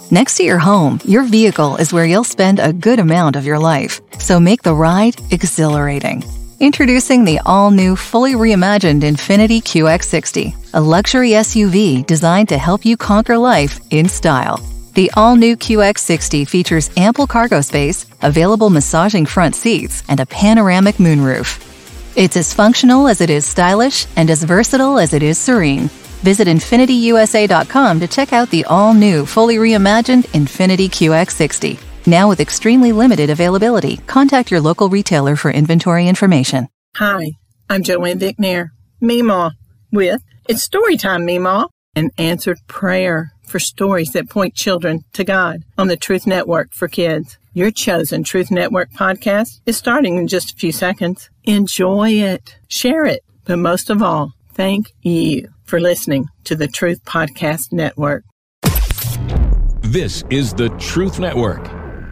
Next to your home, your vehicle is where you'll spend a good amount of your life. So make the ride exhilarating. Introducing the all-new, fully reimagined Infiniti QX60, a luxury SUV designed to help you conquer life in style. The all-new QX60 features ample cargo space, available massaging front seats, and a panoramic moonroof. It's as functional as it is stylish and as versatile as it is serene. Visit InfinityUSA.com to check out the all-new, fully reimagined Infiniti QX60. Now with extremely limited availability. Contact your local retailer for inventory information. Hi, I'm Joanne Vicknair, Meemaw, with It's Storytime, Meemaw, an answered prayer for stories that point children to God on the Truth Network for Kids. Your chosen Truth Network podcast is starting in just a few seconds. Enjoy it, share it, but most of all, thank you for listening to the Truth Podcast Network. This is the Truth Network.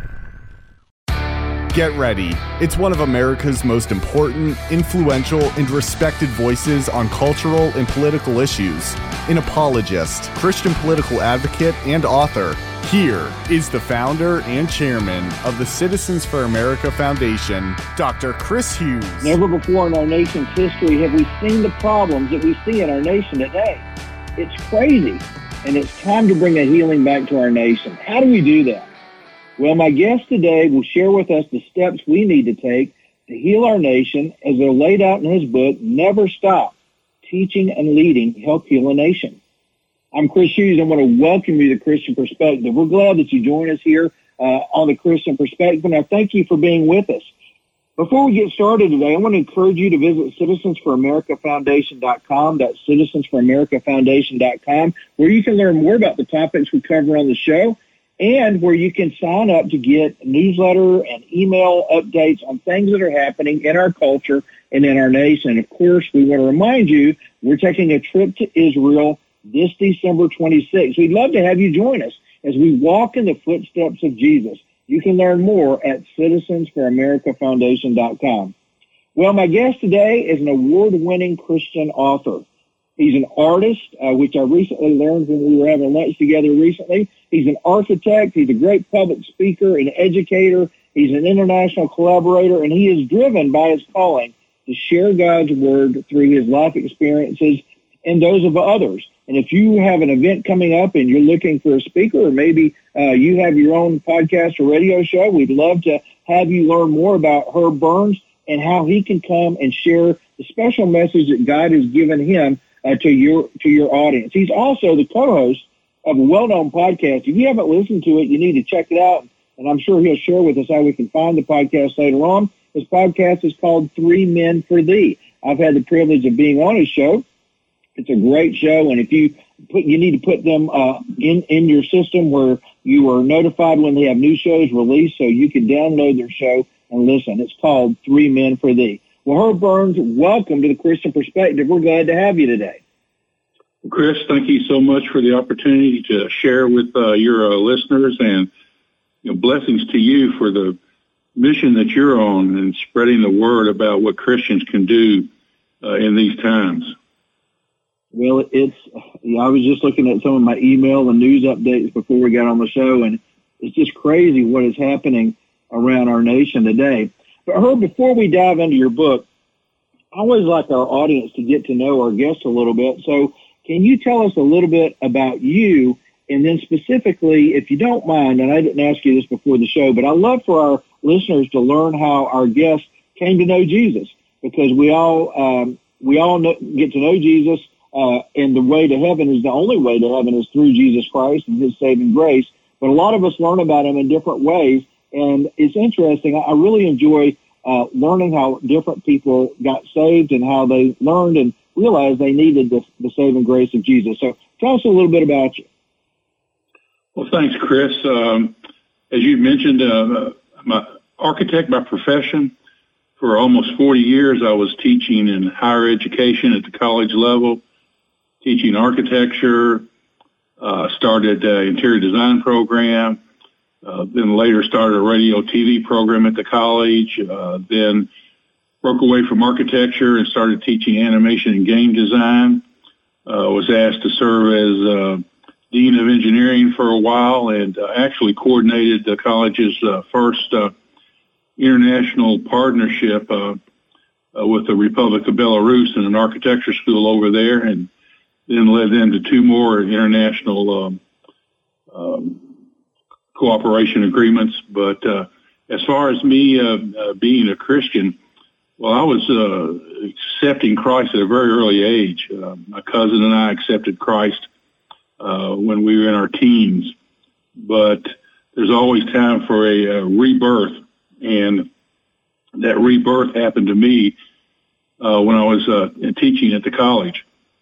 Get ready. It's one of America's most important, influential, and respected voices on cultural and political issues. An apologist, Christian political advocate, and author. Here is the founder and chairman of the Citizens for America Foundation, Dr. Chris Hughes. Never before in our nation's history have we seen the problems that we see in our nation today. It's crazy, and it's time to bring a healing back to our nation. How do we do that? Well, my guest today will share with us the steps we need to take to heal our nation as they're laid out in his book, Never Stop, Teaching and Leading Help Heal a Nation. I'm Chris Hughes. I want to welcome you to Christian Perspective. We're glad that you join us here on the Christian Perspective, and I thank you for being with us. Before we get started today, I want to encourage you to visit citizensforamericafoundation.com. That's citizensforamericafoundation.com, where you can learn more about the topics we cover on the show, and where you can sign up to get newsletter and email updates on things that are happening in our culture and in our nation. Of course, we want to remind you we're taking a trip to Israel this December 26th. We'd love to have you join us as we walk in the footsteps of Jesus. You can learn more at citizensforamericafoundation.com. Well, my guest today is an award-winning Christian author. He's an artist, which I recently learned when we were having lunch together recently. He's an architect. He's a great public speaker and educator. He's an international collaborator, and he is driven by his calling to share God's word through his life experiences and those of others. And if you have an event coming up and you're looking for a speaker, or maybe you have your own podcast or radio show, we'd love to have you learn more about Herb Burns and how he can come and share the special message that God has given him to your audience. He's also the co-host of a well-known podcast. If you haven't listened to it, you need to check it out, and I'm sure he'll share with us how we can find the podcast later on. His podcast is called 3 Men for Thee. I've had the privilege of being on his show. It's a great show, and if you need to put them in your system where you are notified when they have new shows released, so you can download their show and listen. It's called 3 Men for Thee. Well, Herb Burns, welcome to the Christian Perspective. We're glad to have you today. Chris, thank you so much for the opportunity to share with your listeners, and blessings to you for the mission that you're on and spreading the word about what Christians can do in these times. Well, I was just looking at some of my email and news updates before we got on the show, and it's just crazy what is happening around our nation today. But Herb, before we dive into your book, I always like our audience to get to know our guests a little bit. So can you tell us a little bit about you, and then specifically, if you don't mind, and I didn't ask you this before the show, but I'd love for our listeners to learn how our guests came to know Jesus, because we all get to know Jesus, and the way to heaven is the only way to heaven is through Jesus Christ and his saving grace. But a lot of us learn about him in different ways, and it's interesting. I really enjoy learning how different people got saved and how they learned and realized they needed the saving grace of Jesus. So tell us a little bit about you. Well, thanks, Chris. As you mentioned, I'm an architect by profession. For almost 40 years, I was teaching in higher education at the college level, teaching architecture, started an interior design program, then later started a radio TV program at the college, then broke away from architecture and started teaching animation and game design. Was asked to serve as Dean of Engineering for a while, and actually coordinated the college's first international partnership with the Republic of Belarus and an architecture school over there, and then led them to 2 more international cooperation agreements. But as far as me being a Christian, well, I was accepting Christ at a very early age. My cousin and I accepted Christ when we were in our teens. But there's always time for a rebirth, and that rebirth happened to me when I was teaching at the college.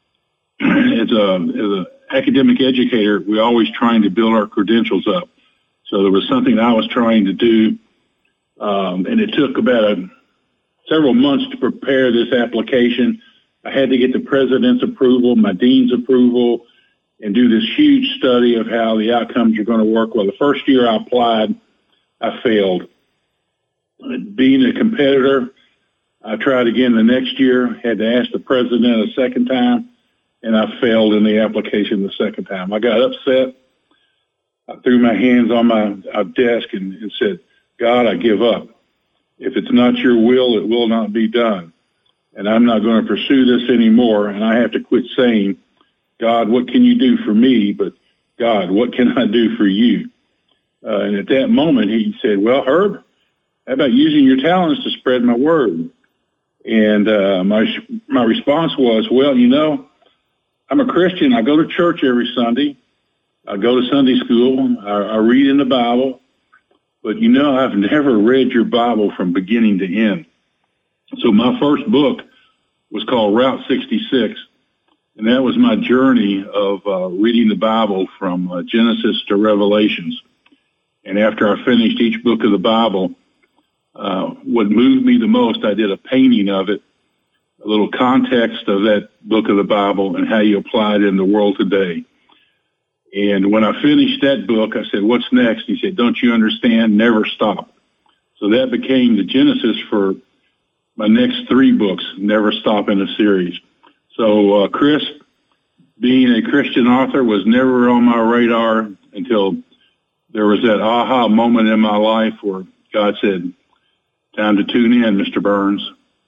As an academic educator, we're always trying to build our credentials up. So there was something I was trying to do, and it took about several months to prepare this application. I had to get the president's approval, my dean's approval, and do this huge study of how the outcomes are going to work. Well, the first year I applied, I failed. Being a competitor, I tried again the next year, had to ask the president a second time, and I failed in the application the second time. I got upset. I threw my hands on my desk and said, God, I give up. If it's not your will, it will not be done. And I'm not going to pursue this anymore, and I have to quit saying, God, what can you do for me? But God, what can I do for you? And at that moment, he said, well, Herb, how about using your talents to spread my word? And my response was, well, you know, I'm a Christian. I go to church every Sunday. I go to Sunday school. I read in the Bible. But, you know, I've never read your Bible from beginning to end. So my first book was called Route 66. And that was my journey of reading the Bible from Genesis to Revelations. And after I finished each book of the Bible, what moved me the most, I did a painting of it, a little context of that book of the Bible and how you apply it in the world today. And when I finished that book, I said, what's next? He said, don't you understand? Never stop. So that became the genesis for my next 3 books, Never Stop in a series. So, Chris, being a Christian author was never on my radar until there was that aha moment in my life where God said, time to tune in, Mr. Burns.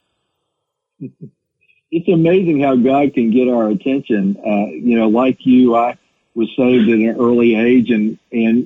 It's amazing how God can get our attention. Like you, I was saved at an early age, and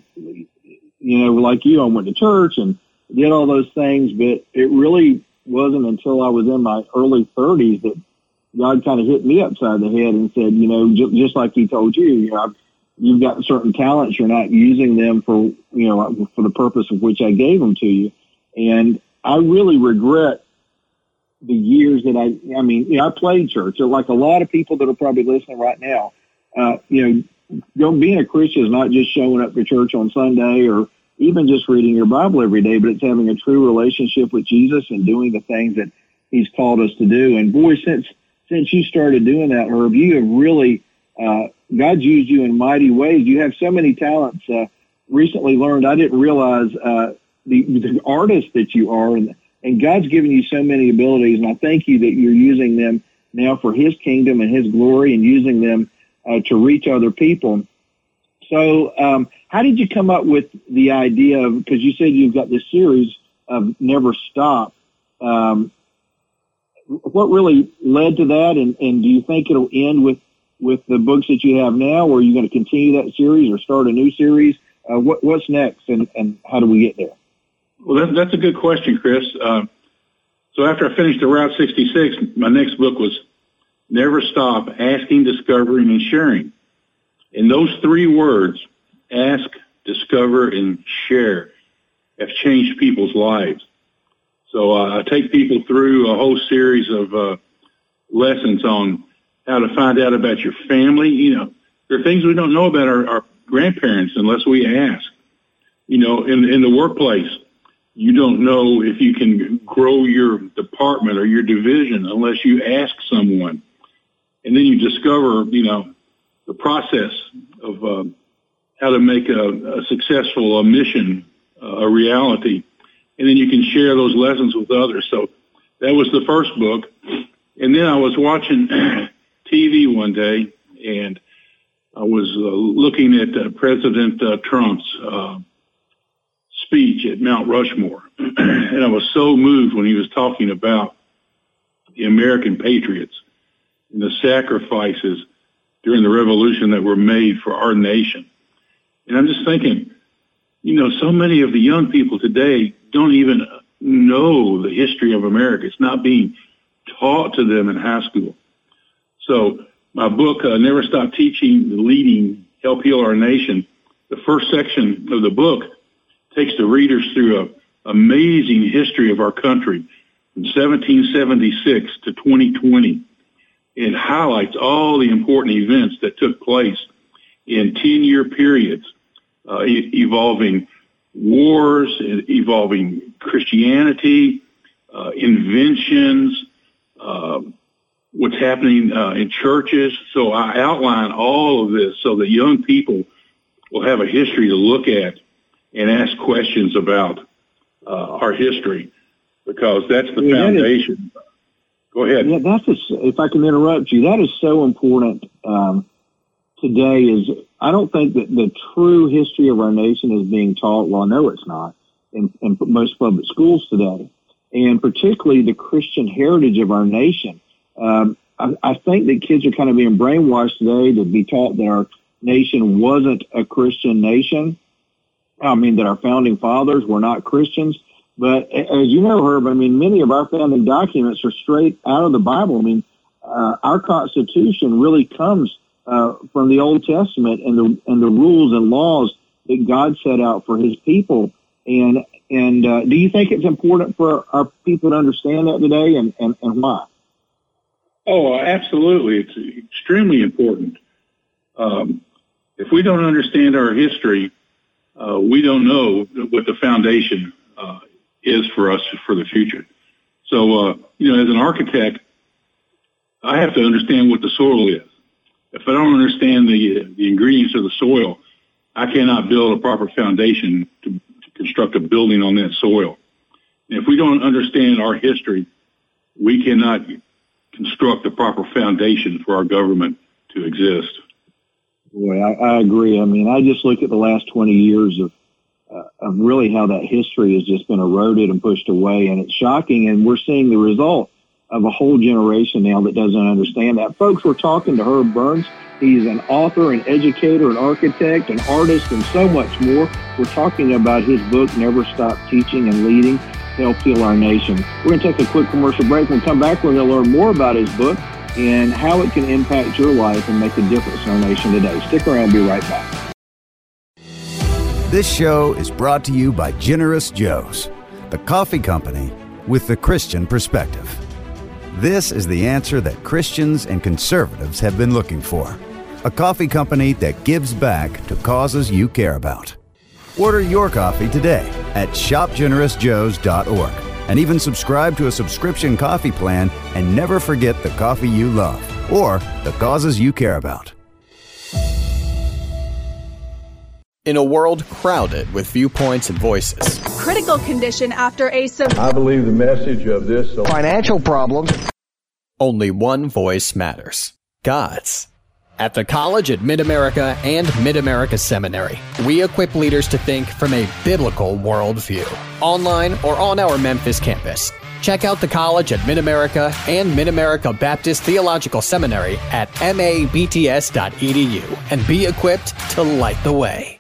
like you, I went to church and did all those things, but it really wasn't until I was in my early 30s that God kind of hit me upside the head and said, just like he told you, you've got certain talents, you're not using them for the purpose of which I gave them to you. And I really regret the years that I played church. Like a lot of people that are probably listening right now, being a Christian is not just showing up to church on Sunday or even just reading your Bible every day, but it's having a true relationship with Jesus and doing the things that he's called us to do. And boy, since you started doing that, Herb, you have really, God's used you in mighty ways. You have so many talents. Recently learned, I didn't realize the artist that you are, and God's given you so many abilities, and I thank you that you're using them now for his kingdom and his glory and using them to reach other people. So how did you come up with the idea of, because you said you've got this series of Never Stop, what really led to that, and do you think it'll end with the books that you have now, or are you going to continue that series or start a new series? What's next, and how do we get there? Well, that's a good question, Chris. So after I finished the Route 66, my next book was Never Stop, Asking, Discovering, and Sharing. And those 3 words, ask, discover, and share, have changed people's lives. So I take people through a whole series of lessons on how to find out about your family. There are things we don't know about our grandparents unless we ask. In the workplace, you don't know if you can grow your department or your division unless you ask someone. And then you discover, the process of how to make a successful mission a reality. And then you can share those lessons with others. So that was the first book. And then I was watching TV one day, and I was looking at President Trump's speech at Mount Rushmore, and I was so moved when he was talking about the American patriots and the sacrifices during the revolution that were made for our nation. And I'm just thinking, so many of the young people today don't even know the history of America. It's not being taught to them in high school. So my book, Never Stop Teaching, Leading, Help Heal Our Nation, the first section of the book takes the readers through an amazing history of our country from 1776 to 2020. It highlights all the important events that took place in 10-year periods, evolving wars, evolving Christianity, inventions, what's happening in churches. So I outline all of this so that young people will have a history to look at and ask questions about our history, because that's the foundation. Go ahead. Yeah, if I can interrupt you, that is so important today. I don't think that the true history of our nation is being taught. Well, I know it's not in most public schools today, and particularly the Christian heritage of our nation. I think that kids are kind of being brainwashed today to be taught that our nation wasn't a Christian nation. I mean, that our founding fathers were not Christians. But as you know, Herb, many of our founding documents are straight out of the Bible. Our Constitution really comes from the Old Testament and the rules and laws that God set out for His people. And do you think it's important for our people to understand that today, and why? Oh, absolutely. It's extremely important. If we don't understand our history, we don't know what the foundation is for us for the future. So, as an architect, I have to understand what the soil is. If I don't understand the ingredients of the soil, I cannot build a proper foundation to construct a building on that soil. And if we don't understand our history, we cannot construct the proper foundation for our government to exist. Boy, I agree. I just look at the last 20 years of really how that history has just been eroded and pushed away, and it's shocking. And we're seeing the result of a whole generation now that doesn't understand that. Folks, we're talking to Herb Burns. He's an author, an educator, an architect, an artist, and so much more. We're talking about his book, Never Stop Teaching and Leading, Help Heal Our Nation. We're going to take a quick commercial break. When we come back, we're going to learn more about his book and how it can impact your life and make a difference in our nation today. Stick around. We'll be right back. This show is brought to you by Generous Joe's, the coffee company with the Christian perspective. This is the answer that Christians and conservatives have been looking for. A coffee company that gives back to causes you care about. Order your coffee today at shopgenerousjoes.org and even subscribe to a subscription coffee plan and never forget the coffee you love or the causes you care about. In a world crowded with viewpoints and voices. Critical condition after I believe the message of this financial problems. Only one voice matters. God's. At the College at Mid-America and Mid-America Seminary, we equip leaders to think from a biblical worldview. Online or on our Memphis campus. Check out the College at Mid-America and Mid-America Baptist Theological Seminary at mabts.edu and be equipped to light the way.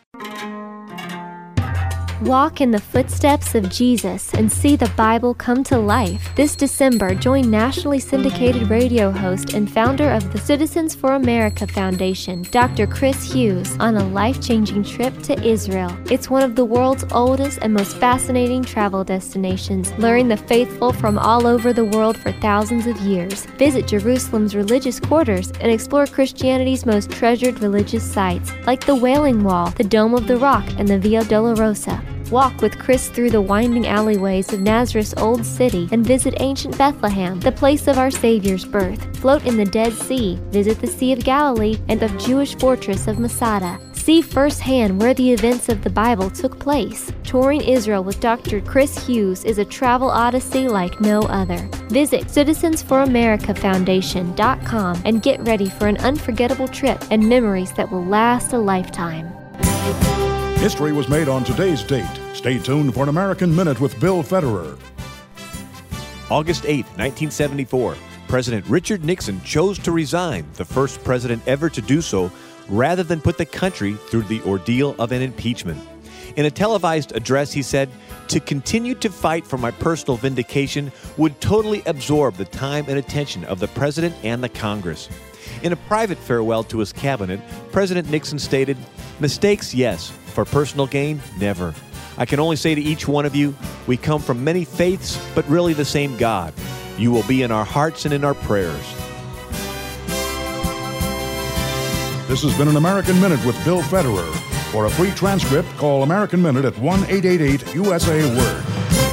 Walk in the footsteps of Jesus and see the Bible come to life. This December, join nationally syndicated radio host and founder of the Citizens for America Foundation, Dr. Chris Hughes, on a life-changing trip to Israel. It's one of the world's oldest and most fascinating travel destinations, luring the faithful from all over the world for thousands of years. Visit Jerusalem's religious quarters and explore Christianity's most treasured religious sites, like the Wailing Wall, the Dome of the Rock, and the Via Dolorosa. Walk with Chris through the winding alleyways of Nazareth's Old City and visit ancient Bethlehem, the place of our Savior's birth. Float in the Dead Sea, visit the Sea of Galilee and the Jewish fortress of Masada. See See firsthand where the events of the Bible took place. Touring Israel with Dr. Chris Hughes is a travel odyssey like no other. Visit CitizensForAmericaFoundation.com and get ready for an unforgettable trip and memories that will last a lifetime. History was made on today's date. Stay tuned for an American Minute with Bill Federer. August 8, 1974, President Richard Nixon chose to resign, the first president ever to do so, rather than put the country through the ordeal of an impeachment. In a televised address, he said, "To continue to fight for my personal vindication would totally absorb the time and attention of the President and the Congress." In a private farewell to his cabinet, President Nixon stated, "Mistakes, yes. For personal gain, never. I can only say to each one of you, we come from many faiths, but really the same God. You will be in our hearts and in our prayers." This has been an American Minute with Bill Federer. For a free transcript, call American Minute at 1-888-USA-WORD.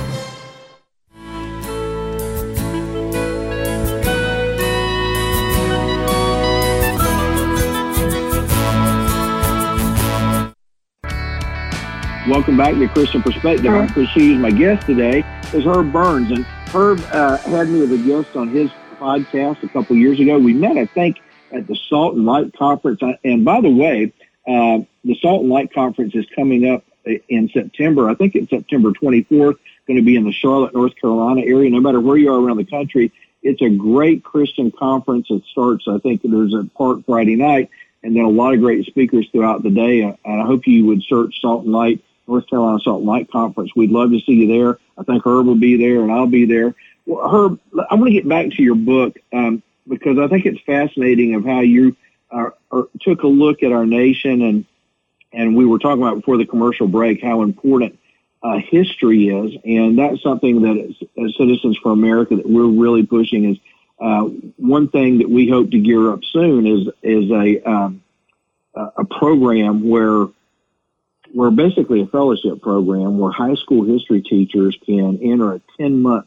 Welcome back to Christian Perspective. I'm Chris Hughes. My guest today is Herb Burns. And Herb had me as a guest on his podcast a couple years ago. We met, I think, at the Salt and Light Conference. And by the way, the Salt and Light Conference is coming up in September. I think it's September 24th, going to be in the Charlotte, North Carolina area. No matter where you are around the country, it's a great Christian conference. It starts, I think there's a part Friday night, and then a lot of great speakers throughout the day. And I hope you would search Salt and Light, North Carolina Salt and Light Conference. We'd love to see you there. I think Herb will be there, and I'll be there. Well, Herb, I want to get back to your book because I think it's fascinating of how you took a look at our nation, and we were talking about before the commercial break how important history is, and that's something that as Citizens for America that we're really pushing is one thing that we hope to gear up soon is a program where basically a fellowship program where high school history teachers can enter a 10-month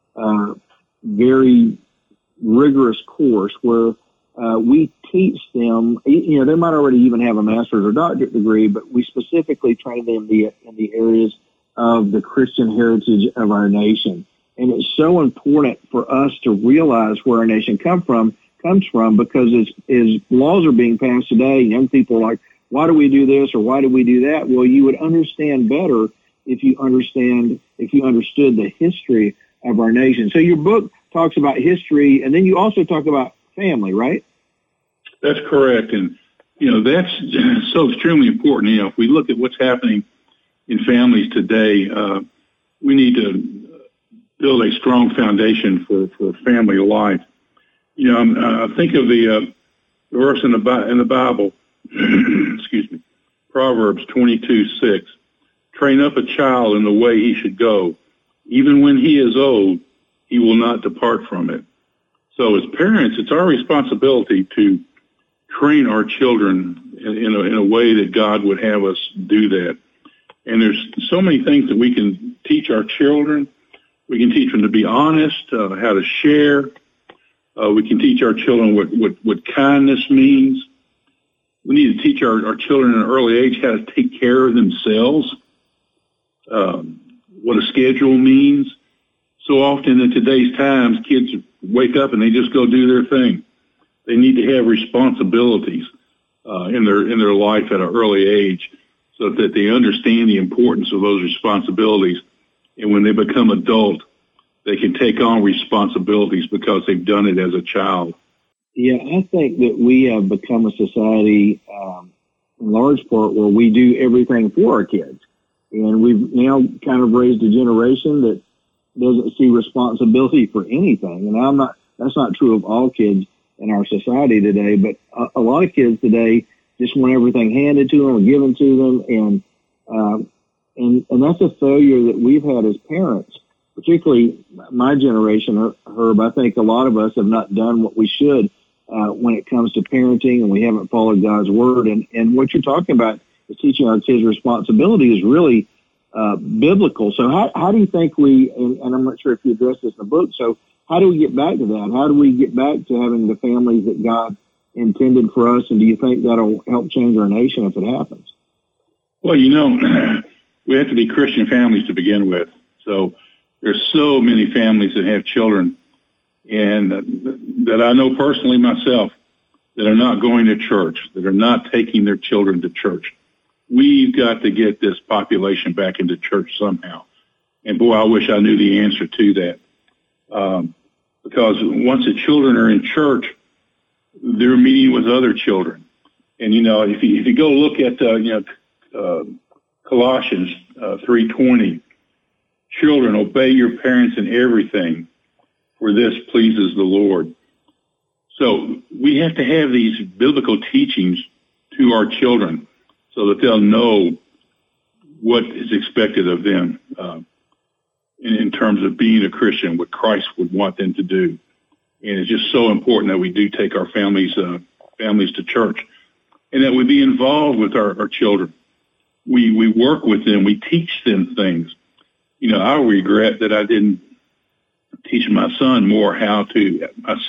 very rigorous course where we teach them, they might already even have a master's or doctorate degree, but we specifically train them in the areas of the Christian heritage of our nation. And it's so important for us to realize where our nation comes from, because as laws are being passed today, young people are like, why do we do this or why do we do that? Well, you would understand better if you understood the history of our nation. So your book talks about history, and then you also talk about family, right? That's correct. And, that's so extremely important. If we look at what's happening in families today, we need to build a strong foundation for family life. I think of the verse in the Bible, excuse me, Proverbs 22:6. Train up a child in the way he should go. Even when he is old, he will not depart from it. So as parents, it's our responsibility to train our children in a way that God would have us do that. And there's so many things that we can teach our children. We can teach them to be honest, how to share. We can teach our children what kindness means. We need to teach our children at an early age how to take care of themselves, what a schedule means. So often in today's times, kids wake up and they just go do their thing. They need to have responsibilities in their life at an early age so that they understand the importance of those responsibilities. And when they become adult, they can take on responsibilities because they've done it as a child. Yeah, I think that we have become a society, in large part, where we do everything for our kids. And we've now kind of raised a generation that doesn't see responsibility for anything. And that's not true of all kids in our society today, but a lot of kids today just want everything handed to them or given to them. And that's a failure that we've had as parents, particularly my generation, Herb. I think a lot of us have not done what we should when it comes to parenting, and we haven't followed God's word. And what you're talking about is teaching our kids responsibility is really biblical. So how do you think and I'm not sure if you address this in the book, so how do we get back to that? How do we get back to having the families that God intended for us, and do you think that'll help change our nation if it happens? Well, we have to be Christian families to begin with. So there's so many families that have children, and that I know personally myself, that are not going to church, that are not taking their children to church. We've got to get this population back into church somehow. And boy, I wish I knew the answer to that. Because once the children are in church, they're meeting with other children. And, if you go look at, Colossians 3:20, children, obey your parents in everything, for this pleases the Lord. So we have to have these biblical teachings to our children so that they'll know what is expected of them in terms of being a Christian, what Christ would want them to do. And it's just so important that we do take our families to church, and that we be involved with our children. We work with them. We teach them things. I regret that I didn't teach my sons more how to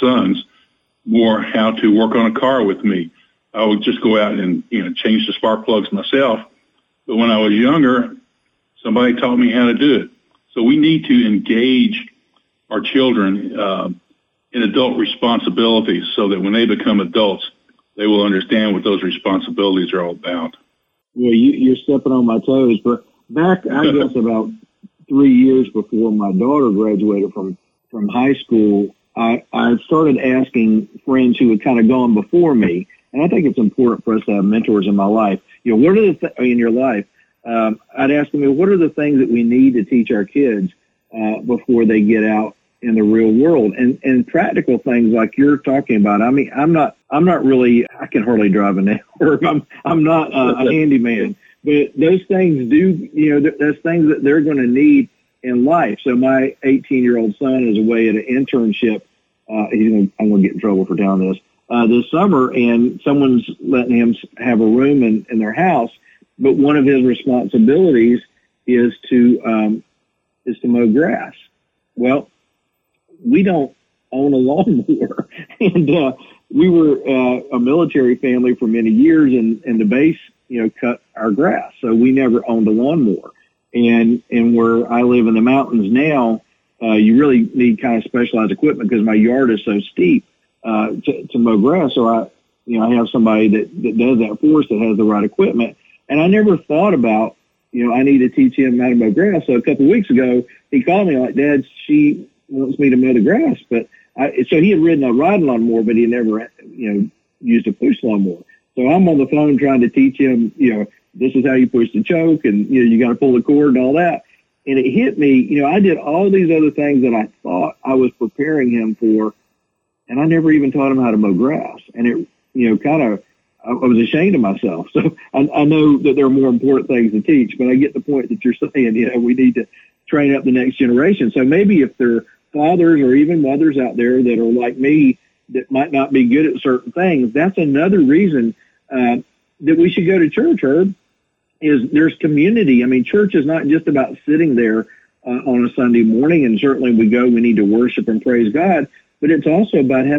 work on a car with me. I would just go out and, change the spark plugs myself. But when I was younger, somebody taught me how to do it. So we need to engage our children in adult responsibilities so that when they become adults, they will understand what those responsibilities are all about. Well, you're stepping on my toes, but back, I guess, about 3 years before my daughter graduated from high school, I started asking friends who had kind of gone before me, and I think it's important for us to have mentors in my life. What are in your life? I'd ask them, what are the things that we need to teach our kids before they get out in the real world? And practical things like you're talking about. I mean, I'm not really, I can hardly drive a nail. I'm not a handyman, but those things there's things that they're going to need in life. So my 18-year-old son is away at an internship. I'm going to get in trouble for telling this summer, and someone's letting him have a room in their house. But one of his responsibilities is to mow grass. Well, we don't own a lawnmower, and we were a military family for many years, and the base, cut our grass, so we never owned a lawnmower. And where I live in the mountains now, you really need kind of specialized equipment because my yard is so steep to mow grass. So I have somebody that does that for us that has the right equipment. And I never thought about, I need to teach him how to mow grass. So a couple of weeks ago, he called me like, Dad, she wants me to mow the grass. But so he had ridden a riding lawnmower, but he never, used a push lawnmower. So I'm on the phone trying to teach him, this is how you push the choke, and you got to pull the cord and all that. And it hit me, I did all these other things that I thought I was preparing him for, and I never even taught him how to mow grass. And it, I was ashamed of myself. So I know that there are more important things to teach, but I get the point that you're saying, we need to train up the next generation. So maybe if there are fathers or even mothers out there that are like me that might not be good at certain things, that's another reason that we should go to church, Herb, is there's community. I mean, church is not just about sitting there on a Sunday morning, and certainly we need to worship and praise God, but it's also about having